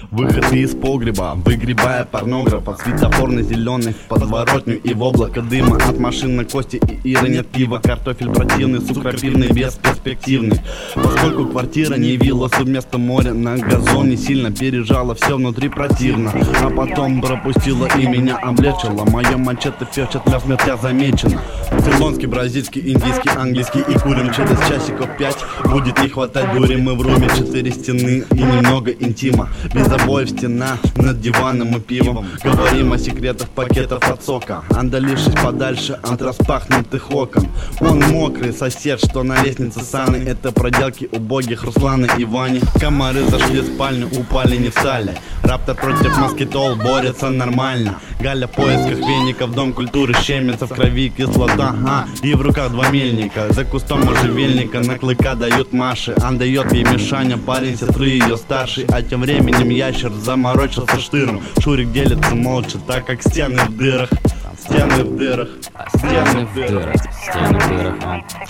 Выход из погреба, выгребая порнограф от светофорно-зеленых в подворотню и в облако дыма. От машин на кости и Иры нет пива. Картофель противный, сукрапивный, бесперспективный. Поскольку квартира не вилла, вместо моря на газоне сильно пережала, все внутри противно. А потом пропустила и меня облегчила. Мое мачете впечатля смертя замечено. Цейлонский, бразильский, индийский, английский. И курим через часиков 5. Будет не хватать дури, мы в руме 4 стены и немного интима. Без обоев стена над диваном и пивом. Говорим о секретах пакетов от сока. Отдалившись подальше от распахнутых окон. Он мокрый сосед, что на лестнице саны. Это проделки убогих Руслана и Вани. Комары зашли в спальню, упали не встали. Раптор против москитол борется нормально. Галя в поисках веников, дом культуры щемится. В крови кислота, и в руках 2 мельника. За кустом можжевельника на клыка дают Маше. Он дает ей Мишаня, парень сестры ее старший. А тем временем ящер заморочился штыром. Шурик делится молча, так как стены в дырах. Стены в дырах. Стены в дырах. Стены в дырах.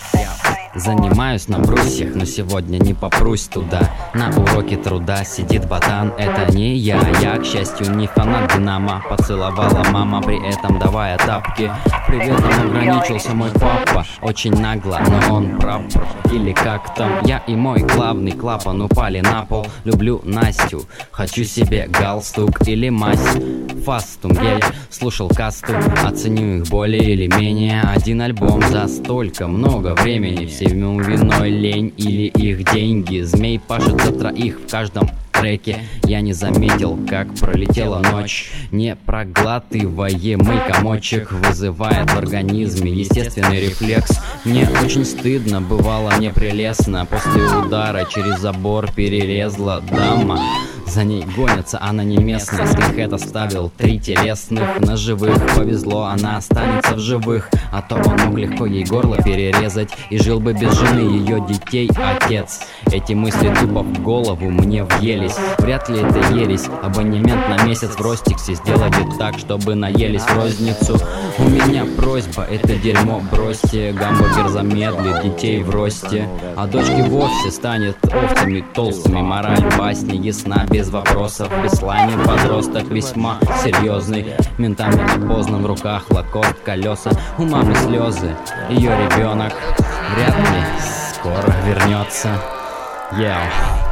Занимаюсь на брусьях, но сегодня не попрусь туда. На уроке труда сидит ботан, это не я. Я, к счастью, не фанат Динамо. Поцеловала мама, при этом давая тапки. Приветом ограничился мой папа. Очень нагло, но он прав. Или как там, я и мой главный клапан упали на пол. Люблю Настю, хочу себе галстук или мазь. Фастум, гель, слушал касту. Оценю их более или менее. Один альбом за столько много времени. Всему виной лень или их деньги. Змей пашет за троих в каждом треке. Я не заметил, как пролетела ночь. Не проглатываемый комочек вызывает в организме естественный рефлекс. Мне очень стыдно, бывало непрелестно. После удара через забор перелезла дама. За ней гонятся, она не местная. Скинхед оставил 3 телесных ножевых. Повезло, она останется в живых. А то он мог легко ей горло перерезать. И жил бы без жены ее детей отец. Эти мысли тупо в голову мне въелись. Вряд ли это ересь. Абонемент на месяц в Ростиксе. Сделайте так, чтобы наелись в розницу. У меня просьба, это дерьмо бросьте. Гамбургер замедлит детей в росте. А дочки вовсе станет овцами толстыми. Мораль басни ясна, без вопросов. В Беслане подросток весьма серьезный. Ментами опознан, в руках лакост, колеса. У мамы слезы, ее ребенок вряд ли скоро вернется. Yeah.